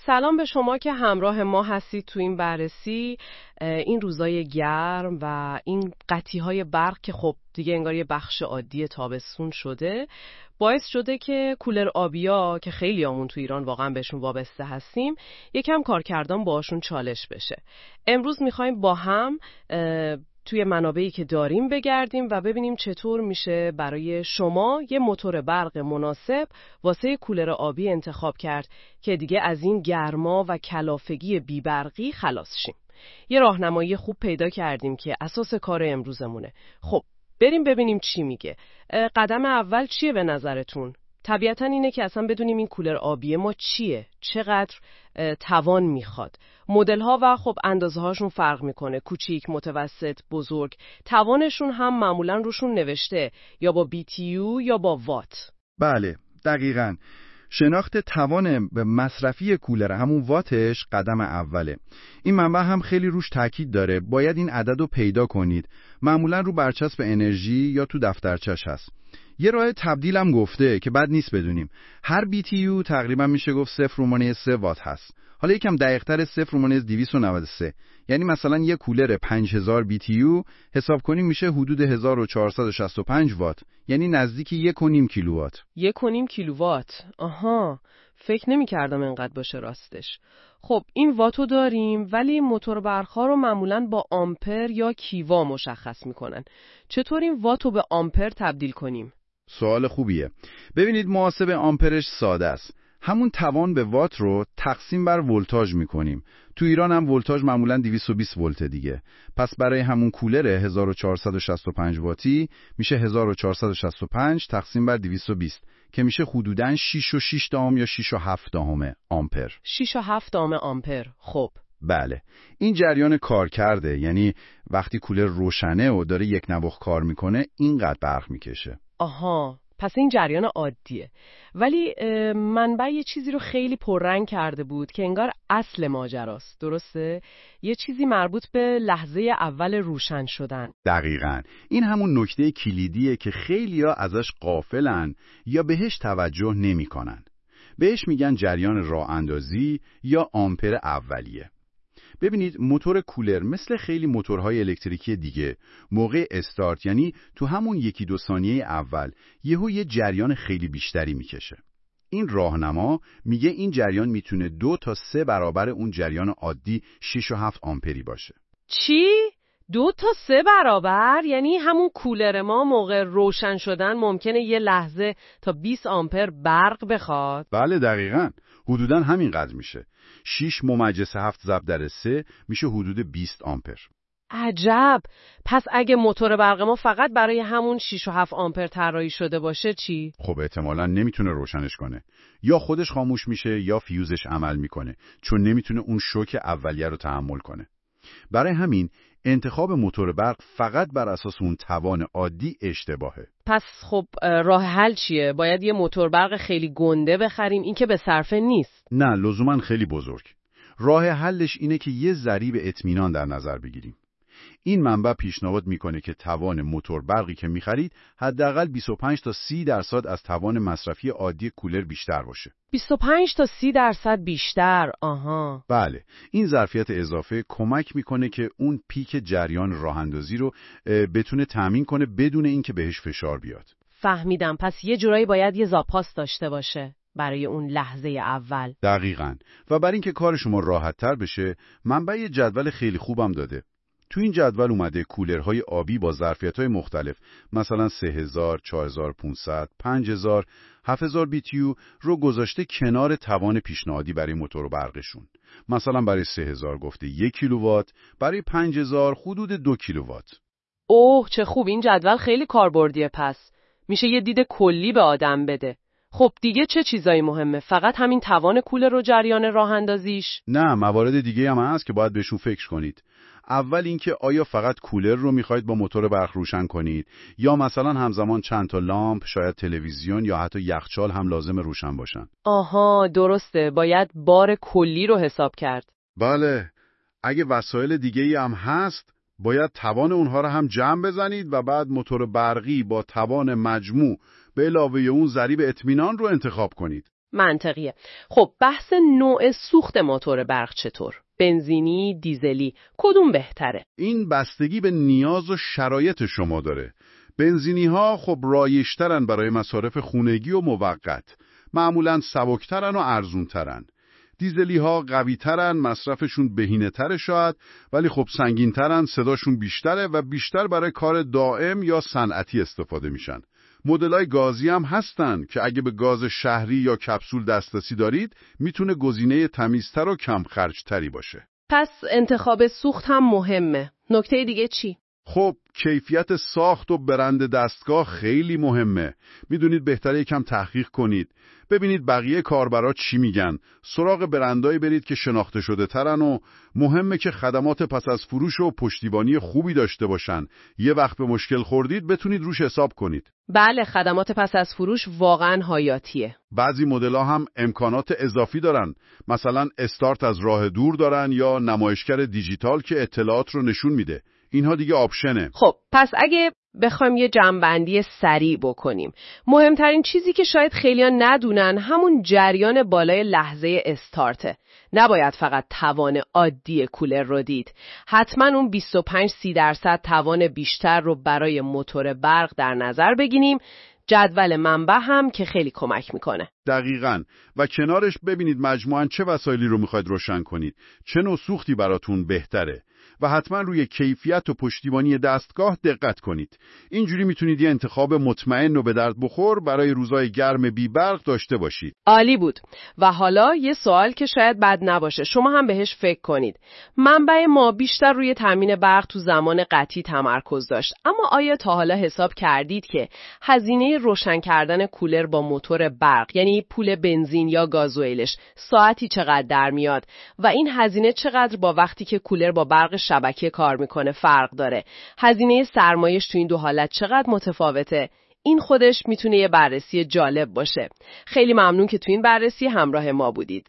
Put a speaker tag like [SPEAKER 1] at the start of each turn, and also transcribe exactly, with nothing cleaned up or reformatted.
[SPEAKER 1] سلام به شما که همراه ما هستید تو این بررسی. این روزای گرم و این قطعی‌های برق که خب دیگه انگار یه بخش عادی تابستون شده باعث شده که کولر آبیا که خیلی همون تو ایران واقعا بهشون وابسته هستیم یکم کارکردان باشون چالش بشه. امروز میخوایم با هم توی منابعی که داریم بگردیم و ببینیم چطور میشه برای شما یه موتور برق مناسب واسه کولر آبی انتخاب کرد که دیگه از این گرما و کلافگی بیبرقی خلاص شیم. یه راهنمایی خوب پیدا کردیم که اساس کار امروزمونه. خب بریم ببینیم چی میگه. قدم اول چیه به نظرتون؟ طبیعتاً اینه که اصلا بدونیم این کولر آبی ما چیه، چقدر توان میخواد. مدل ها و خب اندازه هاشون فرق میکنه، کوچیک، متوسط، بزرگ. توانشون هم معمولاً روشون نوشته یا با بی تی یو یا با وات.
[SPEAKER 2] بله، دقیقاً. شناخت توان به مصرفی کولر همون واتش قدم اوله. این منبع هم خیلی روش تاکید داره. باید این عدد رو پیدا کنید. معمولاً رو برچسب انرژی یا تو دفترچش هست. یه راه تبدیل هم گفته که بد نیست بدونیم. هر بی تی یو تقریبا میشه گفت صفر رومانی سه وات هست. حالا یکم دقیق‌تر صفر رومانی دویست و نود و سه. یعنی مثلا یه کولر پنج هزار بی تی یو حساب کنیم میشه حدود هزار و چهارصد و شصت و پنج وات. یعنی نزدیک یک و نیم کیلووات.
[SPEAKER 1] یک و نیم کیلووات. آها. فکر نمی‌کردم اینقدر باشه راستش. خب این واتو داریم ولی موتور برق‌ها رو معمولاً با آمپر یا کیوا مشخص میکنن. چطور این واتو به آمپر تبدیل کنیم؟
[SPEAKER 2] سوال خوبیه. ببینید محاسبه آمپرش ساده است. همون توان به وات رو تقسیم بر ولتاژ میکنیم. تو ایران هم ولتاژ معمولاً دویست و بیست ولت دیگه. پس برای همون کولر هزار و چهارصد و شصت و پنج واتی میشه هزار و چهارصد و شصت و پنج تقسیم بر دویست و بیست که میشه حدوداً شش و شش دهم یا شش و هفت دهم آمپر.
[SPEAKER 1] شش و هفت دهم آمپر. خب
[SPEAKER 2] بله. این جریان کار کرده، یعنی وقتی کولر روشنه و داره یک نواخت کار میکنه اینقدر برق میکشه.
[SPEAKER 1] آها، پس این جریان عادیه. ولی منبع یه چیزی رو خیلی پررنگ کرده بود که انگار اصل ماجراست. درسته؟ یه چیزی مربوط به لحظه اول روشن شدن.
[SPEAKER 2] دقیقاً. این همون نکته کلیدیه که خیلیا ازش غافلن یا بهش توجه نمی‌کنن. بهش میگن جریان راه اندازی یا آمپر اولیه. ببینید موتور کولر مثل خیلی موتورهای الکتریکی دیگه موقع استارت، یعنی تو همون یکی دو ثانیه اول، یهو یه جریان خیلی بیشتری میکشه. این راهنما میگه این جریان میتونه دو تا سه برابر اون جریان عادی شش و هفت آمپری باشه.
[SPEAKER 1] چی؟ دو تا سه برابر؟ یعنی همون کولر ما موقع روشن شدن ممکنه یه لحظه تا بیست آمپر برق بخواد؟
[SPEAKER 2] بله دقیقاً. حدوداً همین قدر میشه. شش ممیز هفت ضرب در سه میشه حدود بیست آمپر.
[SPEAKER 1] عجب. پس اگه موتور برق ما فقط برای همون شش و هفت آمپر طراحی شده باشه چی؟
[SPEAKER 2] خب احتمالاً نمیتونه روشنش کنه. یا خودش خاموش میشه یا فیوزش عمل میکنه، چون نمیتونه اون شوک اولیه رو تحمل کنه. برای همین انتخاب موتور برق فقط بر اساس اون توان عادی اشتباهه.
[SPEAKER 1] پس خب راه حل چیه؟ باید یه موتور برق خیلی گنده بخریم؟ این که به صرفه نیست.
[SPEAKER 2] نه، لزوماً خیلی بزرگ. راه حلش اینه که یه ضریب اطمینان در نظر بگیریم. این منبع پیشنهاد میکنه که توان موتور برقی که میخرید حداقل بیست و پنج تا سی درصد از توان مصرفی عادی کولر بیشتر باشه.
[SPEAKER 1] بیست و پنج تا سی درصد بیشتر. آها.
[SPEAKER 2] بله. این ظرفیت اضافه کمک میکنه که اون پیک جریان راه اندازی رو بتونه تامین کنه بدون اینکه بهش فشار بیاد.
[SPEAKER 1] فهمیدم. پس یه جورایی باید یه زاپاس داشته باشه برای اون لحظه اول.
[SPEAKER 2] دقیقاً. و برای اینکه کار شما راحت تر بشه منبع یه جدول خیلی خوبم داده. تو این جدول اومده کولرهای آبی با ظرفیت‌های مختلف، مثلا سه هزار، چهار هزار و پانصد، پنج هزار، هفت هزار بی تی یو رو گذاشته کنار توان پیشنهادی برای موتور برقشون. مثلا برای سه هزار گفته یک کیلووات، برای پنج هزار حدود دو کیلووات.
[SPEAKER 1] اوه چه خوب. این جدول خیلی کاربردیه. پس میشه یه دید کلی به آدم بده. خب دیگه چه چیزایی مهمه؟ فقط همین توان کولر رو جریان راه اندازیش؟
[SPEAKER 2] نه، موارد دیگه هم هست که باید بهشون فکر کنید. اول اینکه آیا فقط کولر رو میخواید با موتور برق روشن کنید یا مثلا همزمان چند تا لامپ، شاید تلویزیون یا حتی یخچال هم لازم روشن باشن.
[SPEAKER 1] آها درسته. باید بار کلی رو حساب کرد.
[SPEAKER 2] بله. اگه وسایل دیگه‌ای هم هست باید توان اونها رو هم جمع بزنید و بعد موتور برقی با توان مجموع به علاوه اون ضریب اطمینان رو انتخاب کنید.
[SPEAKER 1] منطقیه. خب بحث نوع سوخت موتور برق چطور؟ بنزینی، دیزلی، کدوم بهتره؟
[SPEAKER 2] این بستگی به نیاز و شرایط شما داره. بنزینی ها خب رایج‌ترن برای مصارف خونگی و موقت. معمولاً سبکترن و ارزونترن. دیزلی ها قوی ترن، مصرفشون بهینه تره شاید، ولی خب سنگین ترن، صداشون بیشتره و بیشتر برای کار دائم یا صنعتی استفاده میشن. مدل‌های گازی هم هستن که اگه به گاز شهری یا کپسول دسترسی دارید، میتونه گزینه تمیزتر و کم خرجتری باشه.
[SPEAKER 1] پس انتخاب سوخت هم مهمه. نکته دیگه چی؟
[SPEAKER 2] خب کیفیت ساخت و برند دستگاه خیلی مهمه. میدونید بهتره یکم تحقیق کنید. ببینید بقیه کاربرا چی میگن. سراغ برندایی برید که شناخته شده ترن و مهمه که خدمات پس از فروش و پشتیبانی خوبی داشته باشن. یه وقت به مشکل خوردید بتونید روش حساب کنید.
[SPEAKER 1] بله، خدمات پس از فروش واقعا حیاتیه.
[SPEAKER 2] بعضی مدل‌ها هم امکانات اضافی دارن. مثلا استارت از راه دور دارن یا نمایشگر دیجیتال که اطلاعات رو نشون میده. اینها دیگه آپشنه.
[SPEAKER 1] خب پس اگه بخوایم یه جمع‌بندی سریع بکنیم، مهمترین چیزی که شاید خیلی‌ها ندونن همون جریان بالای لحظه استارته. نباید فقط توان عادی کولر رو دید. حتما اون بیست و پنج سی درصد توان بیشتر رو برای موتور برق در نظر بگیریم. جدول منبع هم که خیلی کمک میکنه.
[SPEAKER 2] دقیقاً. و کنارش ببینید مجموعاً چه وسایلی رو میخواید روشن کنید. چه نوع سوختی براتون بهتره. و حتما روی کیفیت و پشتیبانی دستگاه دقت کنید. اینجوری میتونید یه انتخاب مطمئن و به درد بخور برای روزهای گرم بی برق داشته باشید.
[SPEAKER 1] عالی بود. و حالا یه سوال که شاید بد نباشه. شما هم بهش فکر کنید. منبع ما بیشتر روی تامین برق تو زمان قطعی تمرکز داشت. اما آیا تا حالا حساب کردید که هزینه روشن کردن کولر با موتور برق، یعنی پول بنزین یا گازوئیلش، ساعتی چقدر در میاد و این هزینه چقدر با وقتی که کولر با برق شبکه کار میکنه فرق داره؟ هزینه سرمایش تو این دو حالت چقدر متفاوته؟ این خودش میتونه یه بررسی جالب باشه. خیلی ممنون که تو این بررسی همراه ما بودید.